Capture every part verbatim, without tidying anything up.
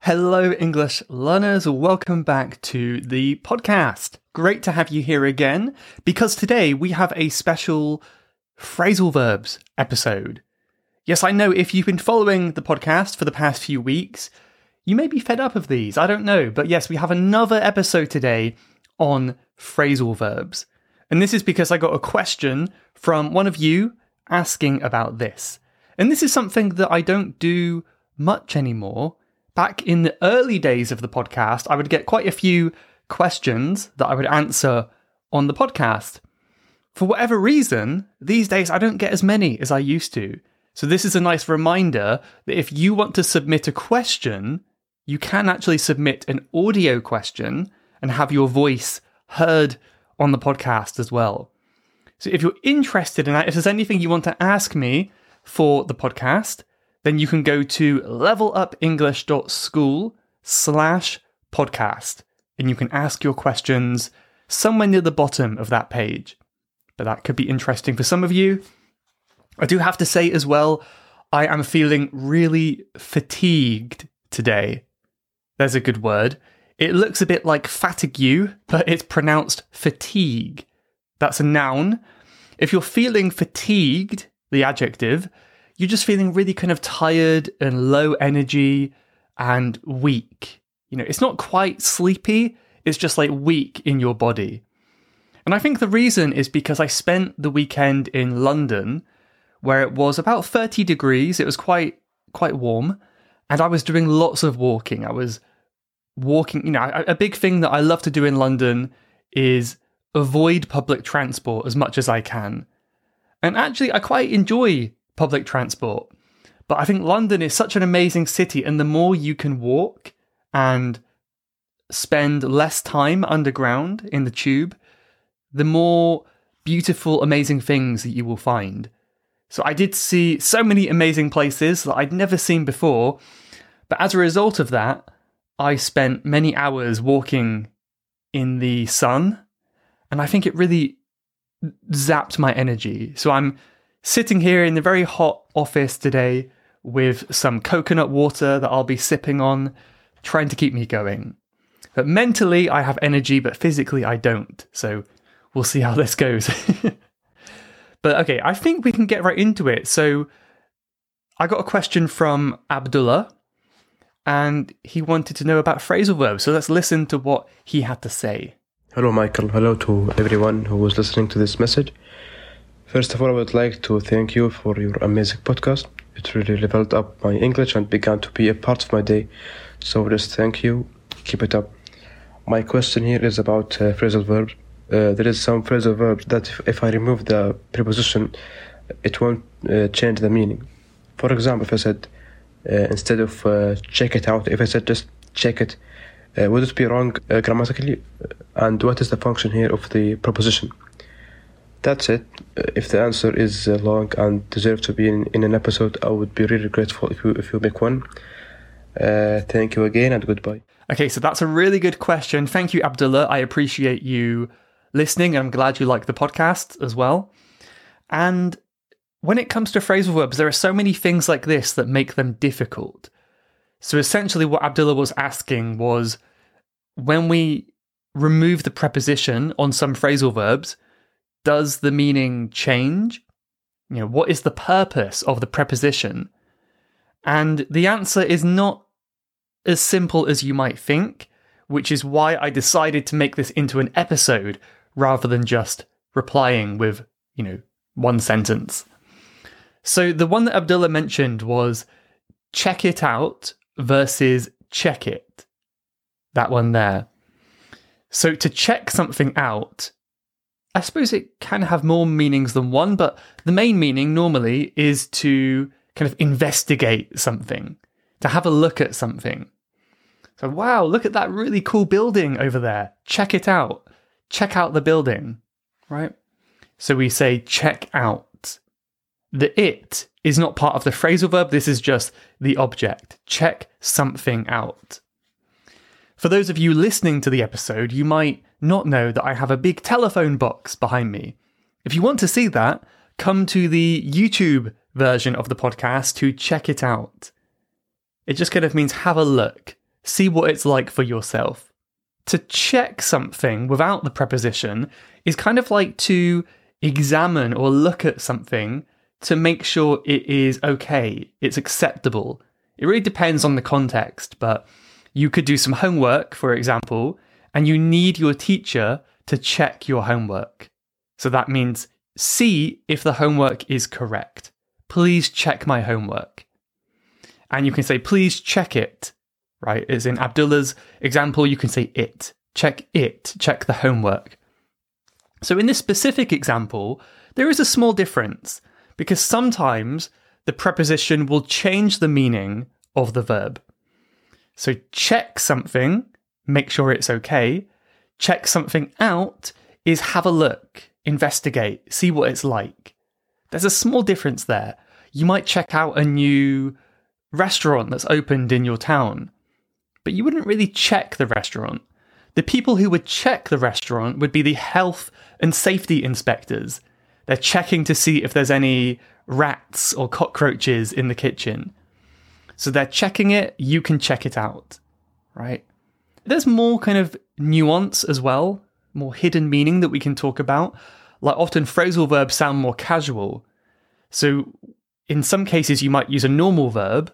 Hello, English learners. Welcome back to the podcast. Great to have you here again, because today we have a special phrasal verbs episode. Yes, I know if you've been following the podcast for the past few weeks, you may be fed up of these. I don't know. But yes, we have another episode today on phrasal verbs. And this is because I got a question from one of you asking about this. And this is something that I don't do much anymore. Back in the early days of the podcast, I would get quite a few questions that I would answer on the podcast. For whatever reason, these days I don't get as many as I used to. So this is a nice reminder that if you want to submit a question, you can actually submit an audio question and have your voice heard on the podcast as well. So if you're interested in that, if there's anything you want to ask me for the podcast, then you can go to levelupenglish.school slash podcast and you can ask your questions somewhere near the bottom of that page. But that could be interesting for some of you. I do have to say as well, I am feeling really fatigued today. There's a good word. It looks a bit like fatigue, but it's pronounced fatigue. That's a noun. If you're feeling fatigued, the adjective, you're just feeling really kind of tired and low energy and weak. You know, it's not quite sleepy, it's just like weak in your body. And I think the reason is because I spent the weekend in London where it was about thirty degrees. It was quite quite warm, and I was doing lots of walking. I was walking, you know, a, a big thing that I love to do in London is avoid public transport as much as I can. And actually, I quite enjoy public transport. But I think London is such an amazing city, and the more you can walk and spend less time underground in the tube, the more beautiful, amazing things that you will find. So I did see so many amazing places that I'd never seen before, but as a result of that, I spent many hours walking in the sun, and I think it really zapped my energy. So I'm sitting here in the very hot office today with some coconut water that I'll be sipping on, trying to keep me going. But mentally, I have energy, but physically, I don't. So we'll see how this goes. But okay, I think we can get right into it. So I got a question from Abdullah, and he wanted to know about phrasal verbs. So let's listen to what he had to say. Hello, Michael. Hello to everyone who was listening to this message. First of all, I would like to thank you for your amazing podcast. It really leveled up my English and began to be a part of my day. So just thank you. Keep it up. My question here is about uh, phrasal verbs. Uh, there is some phrasal verbs that if, if I remove the preposition, it won't uh, change the meaning. For example, if I said, uh, instead of uh, check it out, if I said just check it, uh, would it be wrong uh, grammatically? And what is the function here of the preposition? That's it. If the answer is uh, long and deserves to be in, in an episode, I would be really grateful if you if you make one. Uh, thank you again and goodbye. Okay, so that's a really good question. Thank you, Abdullah. I appreciate you listening, and I'm glad you like the podcast as well. And when it comes to phrasal verbs, there are so many things like this that make them difficult. So essentially what Abdullah was asking was, when we remove the preposition on some phrasal verbs, does the meaning change? You know, what is the purpose of the preposition? And the answer is not as simple as you might think, which is why I decided to make this into an episode rather than just replying with, you know, one sentence. So the one that Abdullah mentioned was check it out versus check it. That one there. So to check something out, I suppose it can have more meanings than one, but the main meaning normally is to kind of investigate something, to have a look at something. So, wow, look at that really cool building over there. Check it out. Check out the building, right? So we say check out. The it is not part of the phrasal verb. This is just the object. Check something out. For those of you listening to the episode, you might not know that I have a big telephone box behind me. If you want to see that, come to the YouTube version of the podcast to check it out. It just kind of means have a look. see what it's like for yourself. To check something without the preposition is kind of like to examine or look at something to make sure it is okay, it's acceptable. It really depends on the context, but you could do some homework, for example, and you need your teacher to check your homework. So that means see if the homework is correct. Please check my homework. And you can say, please check it, right? As in Abdullah's example, you can say it. Check it, check the homework. So in this specific example, there is a small difference because sometimes the preposition will change the meaning of the verb. So check something, make sure it's okay. Check something out is have a look, investigate, see what it's like. There's a small difference there. You might check out a new restaurant that's opened in your town, but you wouldn't really check the restaurant. The people who would check the restaurant would be the health and safety inspectors. They're checking to see if there's any rats or cockroaches in the kitchen. So they're checking it, you can check it out, right? There's more kind of nuance as well, more hidden meaning that we can talk about. Like often phrasal verbs sound more casual. So in some cases you might use a normal verb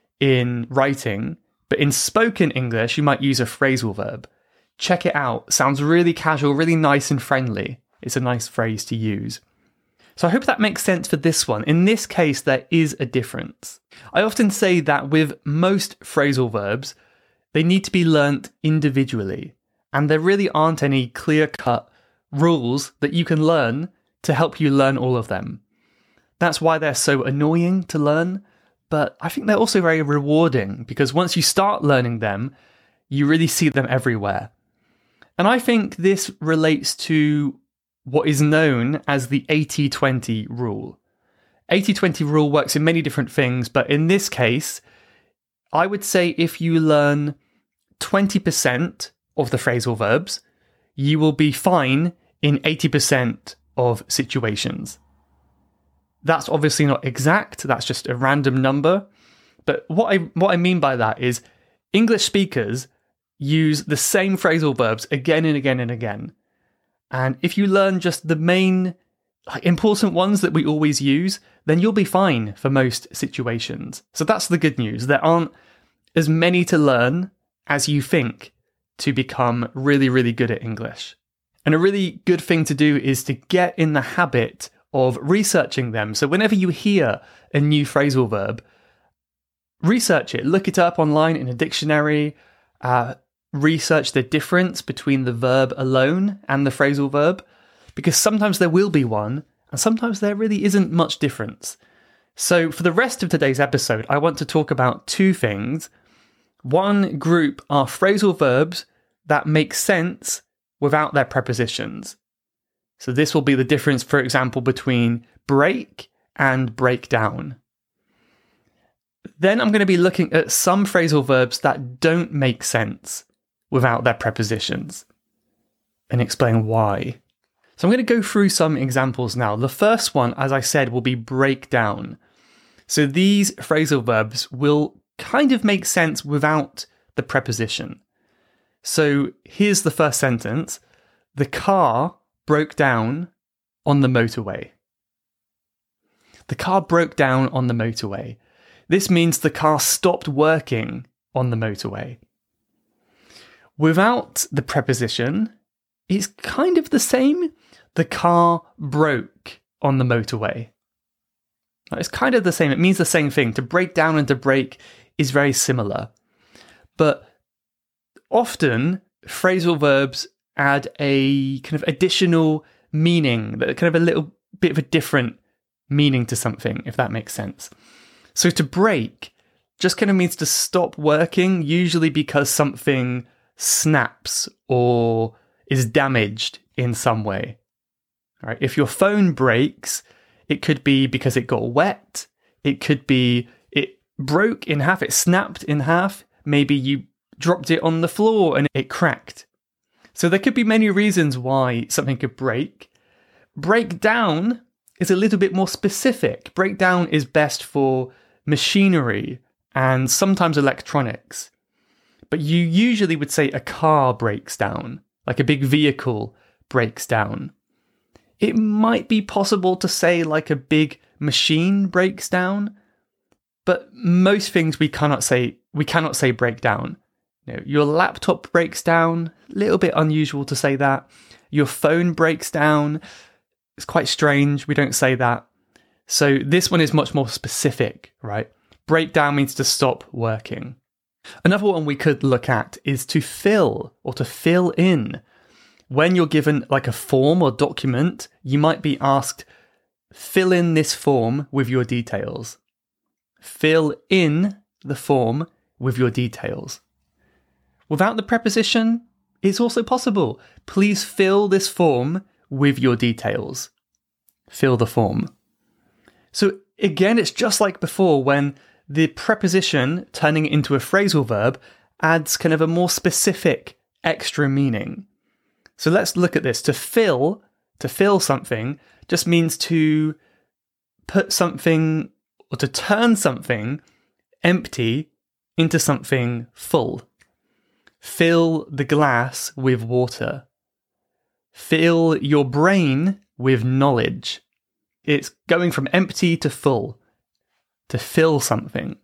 in writing, but in spoken English you might use a phrasal verb. Check it out sounds really casual, really nice and friendly. It's a nice phrase to use. So I hope that makes sense for this one. In this case, there is a difference. I often say that with most phrasal verbs, they need to be learnt individually, and there really aren't any clear-cut rules that you can learn to help you learn all of them. That's why they're so annoying to learn, but I think they're also very rewarding because once you start learning them, you really see them everywhere. And I think this relates to what is known as the eighty twenty rule. eighty twenty rule works in many different things, but in this case, I would say if you learn twenty percent of the phrasal verbs, you will be fine in eighty percent of situations. That's obviously not exact, that's just a random number, but what I what I mean by that is English speakers use the same phrasal verbs again and again and again. And if you learn just the main like, important ones that we always use, then you'll be fine for most situations. So that's the good news. There aren't as many to learn as you think to become really, really good at English. And a really good thing to do is to get in the habit of researching them. So whenever you hear a new phrasal verb, research it. Look it up online in a dictionary. Uh, research the difference between the verb alone and the phrasal verb, because sometimes there will be one and sometimes there really isn't much difference. So for the rest of today's episode, I want to talk about two things. One group are phrasal verbs that make sense without their prepositions. So this will be the difference, for example, between break and break down. Then I'm going to be looking at some phrasal verbs that don't make sense without their prepositions and explain why. So I'm going to go through some examples now. The first one, as I said, will be break down. So these phrasal verbs will kind of make sense without the preposition. So here's the first sentence. The car broke down on the motorway. The car broke down on the motorway. This means the car stopped working on the motorway. Without the preposition, it's kind of the same. The car broke on the motorway. It's kind of the same. It means the same thing. To break down and to break is very similar. But often, phrasal verbs add a kind of additional meaning, kind of a little bit of a different meaning to something, if that makes sense. So to break just kind of means to stop working, usually because something snaps or is damaged in some way. All right. If your phone breaks, it could be because it got wet. It could be it broke in half, it snapped in half. Maybe you dropped it on the floor and it cracked. So there could be many reasons why something could break. Break down is a little bit more specific. Breakdown is best for machinery and sometimes electronics. but you usually would say a car breaks down, like a big vehicle breaks down. It might be possible to say like a big machine breaks down, but most things we cannot say, we cannot say break down. You know, your laptop breaks down, a little bit unusual to say that. Your phone breaks down, it's quite strange, we don't say that. So this one is much more specific, right? Breakdown means to stop working. Another one we could look at is to fill or to fill in. When you're given like a form or document, you might be asked, fill in this form with your details. Fill in the form with your details. Without the preposition, it's also possible. Please fill this form with your details. Fill the form. So again, it's just like before when the preposition turning it into a phrasal verb adds kind of a more specific extra meaning. So let's look at this. To fill, to fill something just means to put something or to turn something empty into something full. Fill the glass with water. Fill your brain with knowledge. It's going from empty to full. To fill something.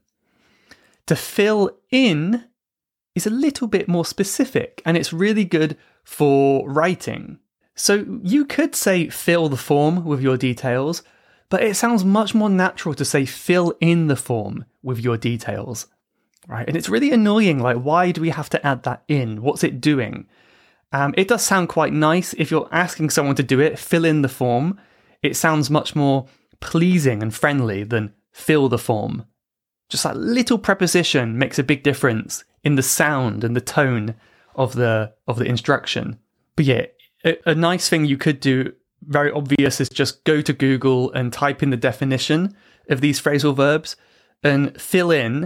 To fill in is a little bit more specific, and it's really good for writing. So you could say fill the form with your details, but it sounds much more natural to say fill in the form with your details, right? And it's really annoying, like why do we have to add that in? What's it doing? Um, it does sound quite nice if you're asking someone to do it, fill in the form. It sounds much more pleasing and friendly than fill the form. Just that little preposition makes a big difference in the sound and the tone of the of the instruction. But yeah, a, a nice thing you could do, very obvious, is just go to Google and type in the definition of these phrasal verbs, and fill in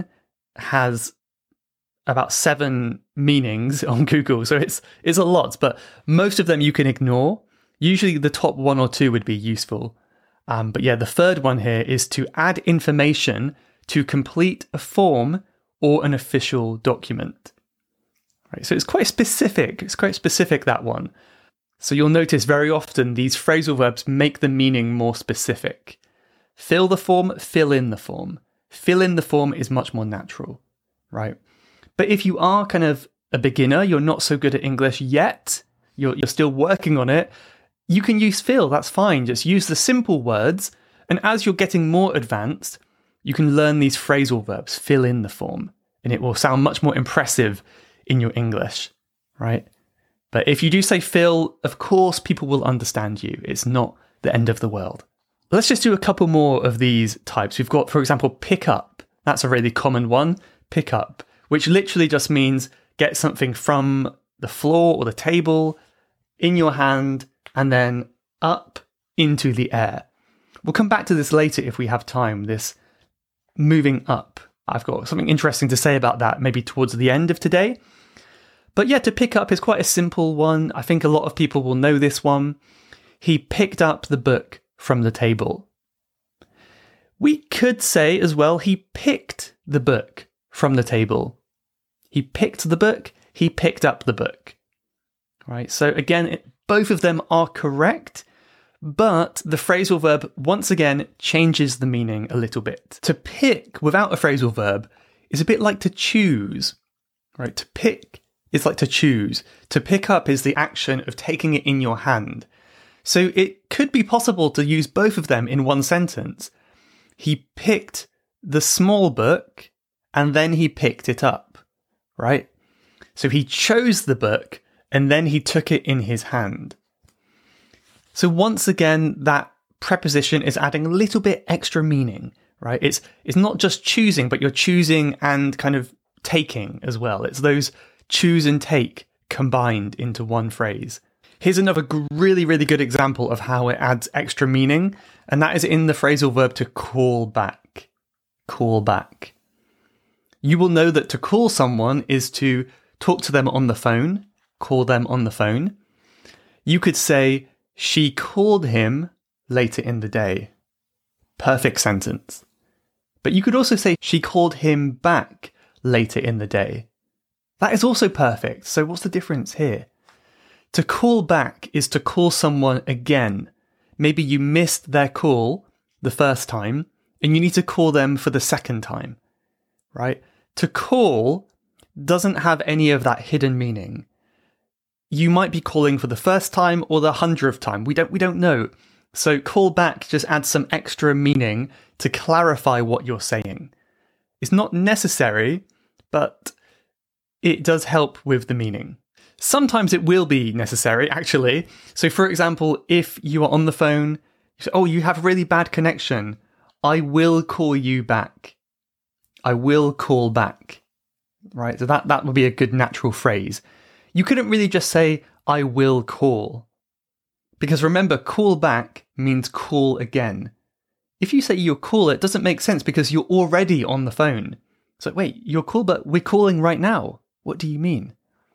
has about seven meanings on Google. So it's it's a lot, but most of them you can ignore. Usually the top one or two would be useful. Um, but yeah, the third one here is to add information to complete a form or an official document. Right, so it's quite specific. It's quite specific, that one. So you'll notice very often these phrasal verbs make the meaning more specific. Fill the form, fill in the form. Fill in the form is much more natural, right? But if you are kind of a beginner, you're not so good at English yet, you're, you're still working on it, you can use fill, that's fine. Just use the simple words, and as you're getting more advanced, you can learn these phrasal verbs, fill in the form, and it will sound much more impressive in your English, right? But if you do say fill, of course people will understand you. It's not the end of the world. Let's just do a couple more of these types. We've got, for example, pick up. That's a really common one, pick up, which literally just means get something from the floor or the table in your hand and then up into the air. We'll come back to this later if we have time, this moving up. I've got something interesting to say about that maybe towards the end of today. But yeah, to pick up is quite a simple one. I think a lot of people will know this one. He picked up the book from the table. We could say as well, he picked the book from the table. He picked the book, he picked up the book. Right, so again, it, both of them are correct, but the phrasal verb, once again, changes the meaning a little bit. To pick without a phrasal verb is a bit like to choose, right? To pick is like to choose. To pick up is the action of taking it in your hand. So it could be possible to use both of them in one sentence. He picked the small book and then he picked it up, right? So he chose the book and then he took it in his hand. So once again, that preposition is adding a little bit extra meaning, right? It's it's not just choosing, but you're choosing and kind of taking as well. It's those choose and take combined into one phrase. Here's another really, really good example of how it adds extra meaning, and that is in the phrasal verb to call back. Call back. You will know that to call someone is to talk to them on the phone, call them on the phone. You could say, she called him later in the day. Perfect sentence. But you could also say, she called him back later in the day. That is also perfect. So what's the difference here? To call back is to call someone again. Maybe you missed their call the first time and you need to call them for the second time, right? To call doesn't have any of that hidden meaning. You might be calling for the first time or the hundredth time. We don't, we don't know. So call back just adds some extra meaning to clarify what you're saying. It's not necessary, but it does help with the meaning. Sometimes it will be necessary, actually. So for example, if you are on the phone, you say, oh, you have really bad connection. I will call you back. I will call back. Right? So that, that would be a good natural phrase. You couldn't really just say, I will call. Because remember, call back means call again. If you say you'll call, it doesn't make sense because you're already on the phone. So wait, you're cool, but we're calling right now. What do you mean?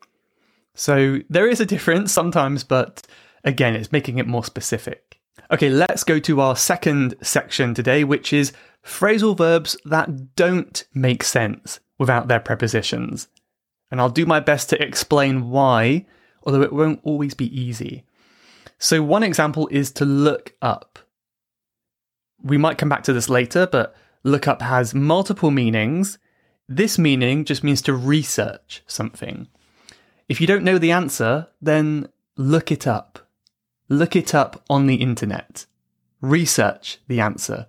So there is a difference sometimes, but again, it's making it more specific. Okay, let's go to our second section today, which is phrasal verbs that don't make sense without their prepositions. And I'll do my best to explain why, although it won't always be easy. So one example is to look up. We might come back to this later, but look up has multiple meanings. This meaning just means to research something. If you don't know the answer, then look it up. Look it up on the internet. Research the answer.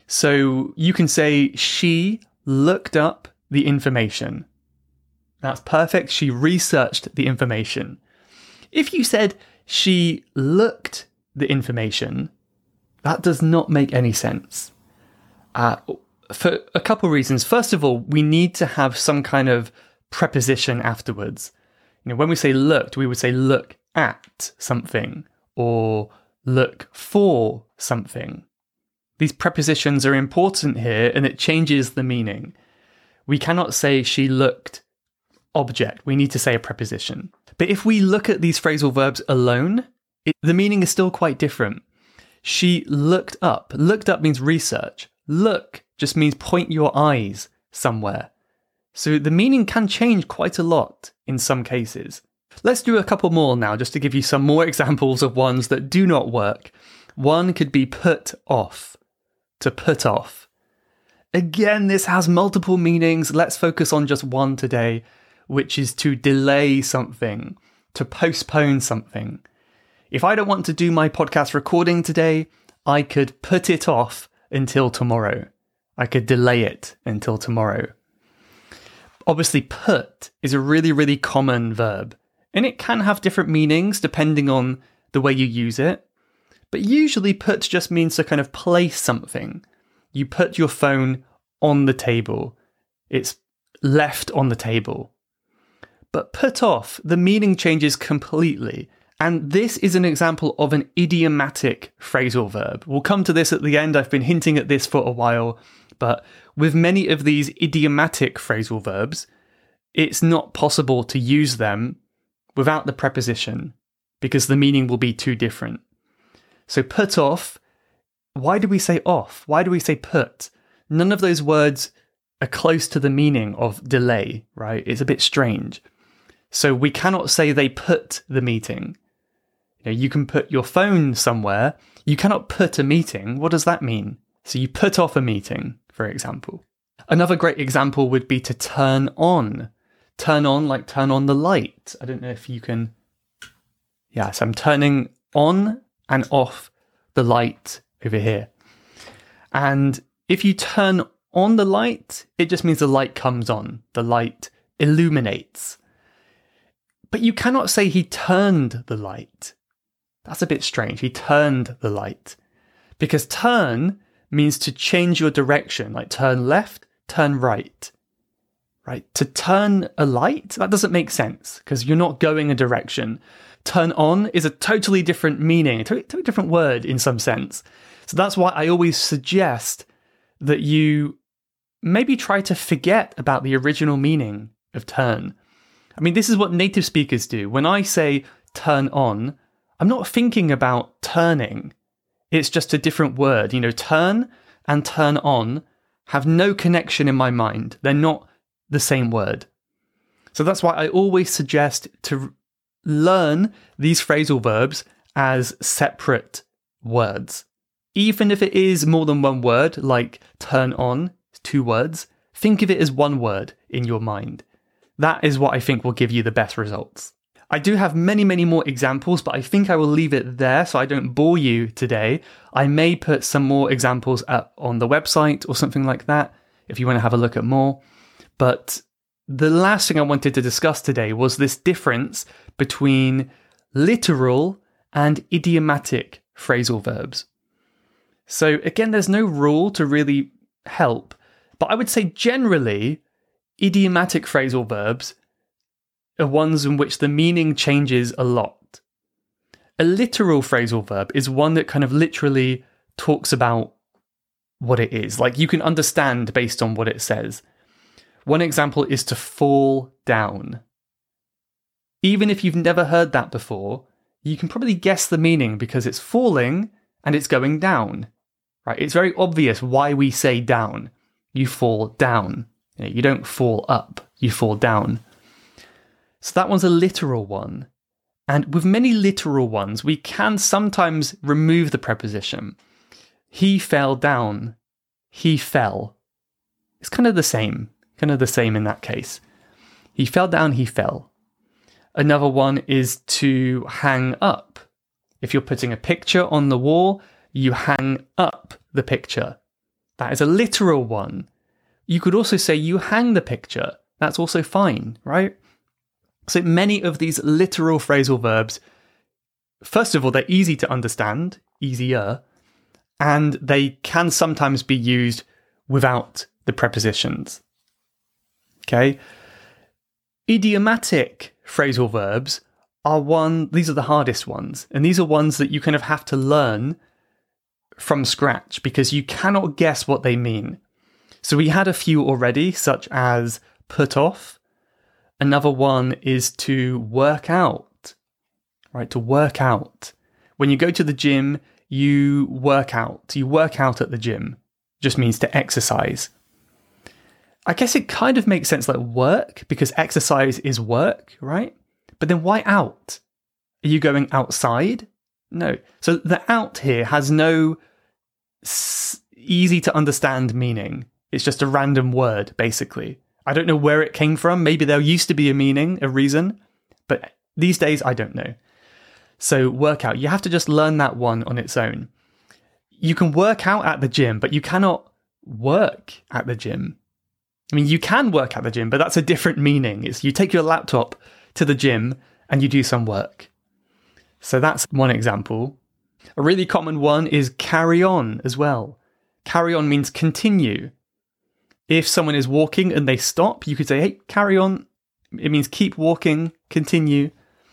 So you can say, she looked up the information. That's perfect. She researched the information. If you said, she looked the information, that does not make any sense. Uh, for a couple of reasons. First of all, we need to have some kind of preposition afterwards. You know, when we say looked, we would say look at something or look for something. These prepositions are important here and it changes the meaning. We cannot say she looked object. We need to say a preposition. But if we look at these phrasal verbs alone, it, the meaning is still quite different. She looked up. Looked up means research. Look just means point your eyes somewhere. So the meaning can change quite a lot in some cases. Let's do a couple more now, just to give you some more examples of ones that do not work. One could be put off. To put off. Again, this has multiple meanings. Let's focus on just one today, which is to delay something, to postpone something. If I don't want to do my podcast recording today, I could put it off until tomorrow. I could delay it until tomorrow. Obviously, put is a really, really common verb, and it can have different meanings depending on the way you use it. But usually put just means to kind of place something. You put your phone on the table. It's left on the table. But put off, the meaning changes completely. And this is an example of an idiomatic phrasal verb. We'll come to this at the end. I've been hinting at this for a while. But with many of these idiomatic phrasal verbs, it's not possible to use them without the preposition because the meaning will be too different. So put off, why do we say off? Why do we say put? None of those words are close to the meaning of delay, right? It's a bit strange. So we cannot say they put the meeting. You know, you can put your phone somewhere. You cannot put a meeting. What does that mean? So you put off a meeting, for example. Another great example would be to turn on. Turn on, like turn on the light. I don't know if you can... Yeah, so I'm turning on and off the light over here. And if you turn on the light, it just means the light comes on. The light illuminates. But you cannot say he turned the light. That's a bit strange. He turned the light. Because turn means to change your direction, like turn left, turn right. Right? To turn a light, that doesn't make sense because you're not going a direction. Turn on is a totally different meaning, a totally different word in some sense. So that's why I always suggest that you maybe try to forget about the original meaning of turn. I mean, this is what native speakers do. When I say turn on, I'm not thinking about turning. It's just a different word. You know, turn and turn on have no connection in my mind. They're not the same word. So that's why I always suggest to learn these phrasal verbs as separate words. Even if it is more than one word, like turn on, two words, think of it as one word in your mind. That is what I think will give you the best results. I do have many, many more examples, but I think I will leave it there so I don't bore you today. I may put some more examples up on the website or something like that if you want to have a look at more. But the last thing I wanted to discuss today was this difference between literal and idiomatic phrasal verbs. So again, there's no rule to really help, but I would say generally, idiomatic phrasal verbs are ones in which the meaning changes a lot. A literal phrasal verb is one that kind of literally talks about what it is. Like you can understand based on what it says. One example is to fall down. Even if you've never heard that before, you can probably guess the meaning because it's falling and it's going down. Right? It's very obvious why we say down. You fall down. You know, you don't fall up, you fall down. So that one's a literal one. And with many literal ones, we can sometimes remove the preposition. He fell down. He fell. It's kind of the same. Kind of the same in that case. He fell down, he fell. Another one is to hang up. If you're putting a picture on the wall, you hang up the picture. That is a literal one. You could also say you hang the picture. That's also fine, right? So many of these literal phrasal verbs, first of all, they're easy to understand, easier, and they can sometimes be used without the prepositions. Okay? Idiomatic phrasal verbs are one, these are the hardest ones, and these are ones that you kind of have to learn from scratch because you cannot guess what they mean. So we had a few already, such as put off. Another one is to work out, right? To work out. When you go to the gym, you work out. You work out at the gym. Just means to exercise. I guess it kind of makes sense like work because exercise is work, right? But then why out? Are you going outside? No. So the out here has no s- easy to understand meaning. It's just a random word, basically. I don't know where it came from. Maybe there used to be a meaning, a reason, but these days I don't know. So workout, you have to just learn that one on its own. You can work out at the gym, but you cannot work at the gym. I mean, you can work at the gym, but that's a different meaning. It's you take your laptop to the gym and you do some work. So that's one example. A really common one is carry on as well. Carry on means continue. If someone is walking and they stop, you could say, hey, carry on. It means keep walking, continue.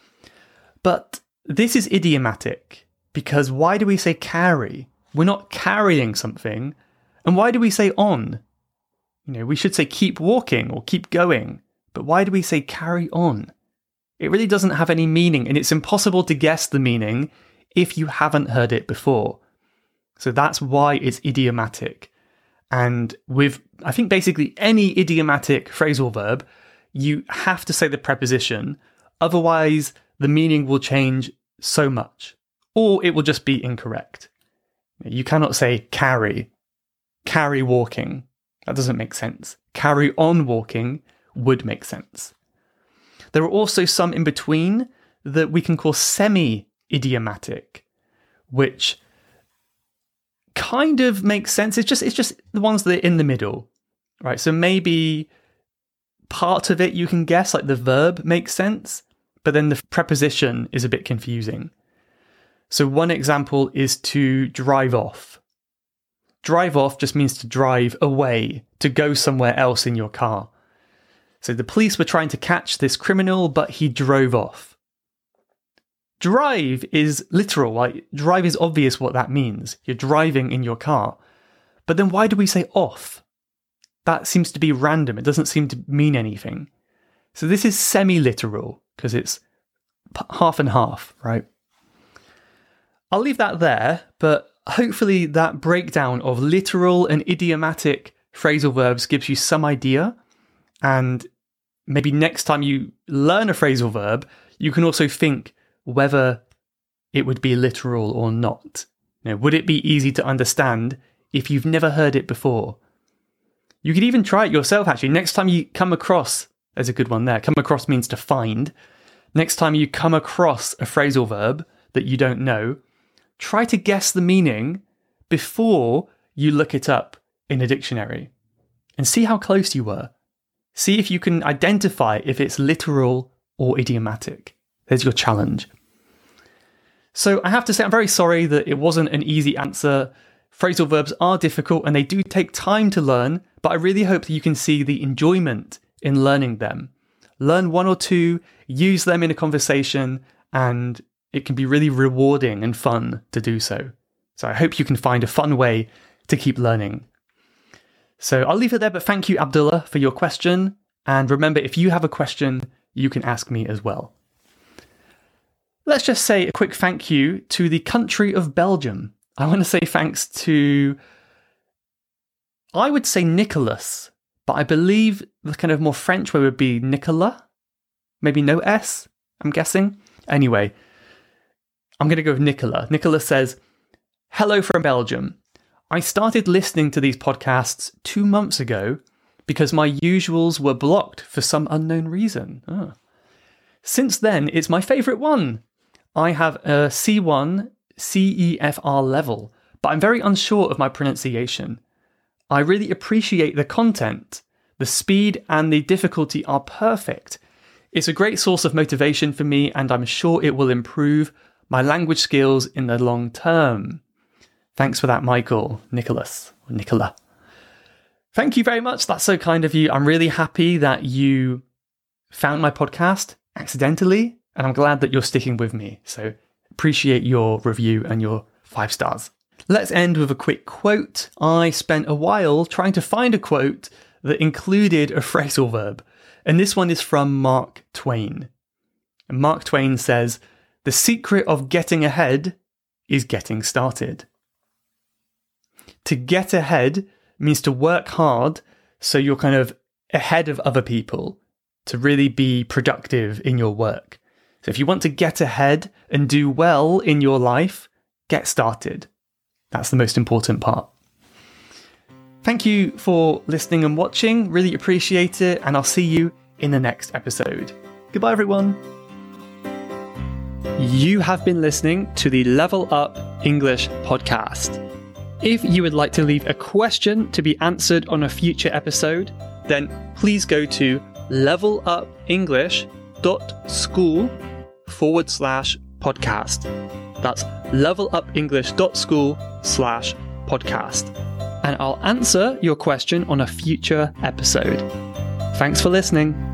But this is idiomatic because why do we say carry? We're not carrying something. And why do we say on? You know, we should say keep walking or keep going. But why do we say carry on? It really doesn't have any meaning and it's impossible to guess the meaning if you haven't heard it before. So that's why it's idiomatic. And with, I think basically any idiomatic phrasal verb, you have to say the preposition. Otherwise, the meaning will change so much, or it will just be incorrect. You cannot say carry, carry walking. That doesn't make sense. Carry on walking would make sense. There are also some in between that we can call semi-idiomatic, which kind of makes sense. It's just it's just the ones that are in the middle, right? So maybe part of it you can guess, like the verb makes sense, but then the preposition is a bit confusing. So one example is to drive off. Drive off just means to drive away, to go somewhere else in your car. So the police were trying to catch this criminal, but he drove off. Drive is literal, like drive is obvious what that means. You're driving in your car. But then why do we say off? That seems to be random. It doesn't seem to mean anything. So this is semi-literal because it's p- half and half, right? I'll leave that there, but hopefully that breakdown of literal and idiomatic phrasal verbs gives you some idea. And maybe next time you learn a phrasal verb, you can also think whether it would be literal or not. You know, would it be easy to understand if you've never heard it before? You could even try it yourself, actually. Next time you come across, there's a good one there, come across means to find. Next time you come across a phrasal verb that you don't know, try to guess the meaning before you look it up in a dictionary and see how close you were. See if you can identify if it's literal or idiomatic. There's your challenge. So I have to say, I'm very sorry that it wasn't an easy answer. Phrasal verbs are difficult and they do take time to learn, but I really hope that you can see the enjoyment in learning them. Learn one or two, use them in a conversation, and it can be really rewarding and fun to do so. So I hope you can find a fun way to keep learning. So I'll leave it there, but thank you, Abdullah, for your question. And remember, if you have a question, you can ask me as well. Let's just say a quick thank you to the country of Belgium. I want to say thanks to, I would say Nicholas, but I believe the kind of more French way would be Nicolas. Maybe no S, I'm guessing. Anyway, I'm going to go with Nicolas. Nicolas says, "Hello from Belgium. I started listening to these podcasts two months ago because my usuals were blocked for some unknown reason. Oh. Since then, it's my favourite one. I have a C one C E F R level, but I'm very unsure of my pronunciation. I really appreciate the content. The speed and the difficulty are perfect. It's a great source of motivation for me, and I'm sure it will improve my language skills in the long term." Thanks for that, Michael, Nicholas, or Nicola. Thank you very much. That's so kind of you. I'm really happy that you found my podcast accidentally, and I'm glad that you're sticking with me. So appreciate your review and your five stars. Let's end with a quick quote. I spent a while trying to find a quote that included a phrasal verb, and this one is from Mark Twain. And Mark Twain says, "The secret of getting ahead is getting started." To get ahead means to work hard so you're kind of ahead of other people, to really be productive in your work. So if you want to get ahead and do well in your life, get started. That's the most important part. Thank you for listening and watching. Really appreciate it. And I'll see you in the next episode. Goodbye, everyone. You have been listening to the Level Up English podcast. If you would like to leave a question to be answered on a future episode, then please go to levelupenglish.school forward slash podcast. That's levelupenglish.school slash podcast. And I'll answer your question on a future episode. Thanks for listening.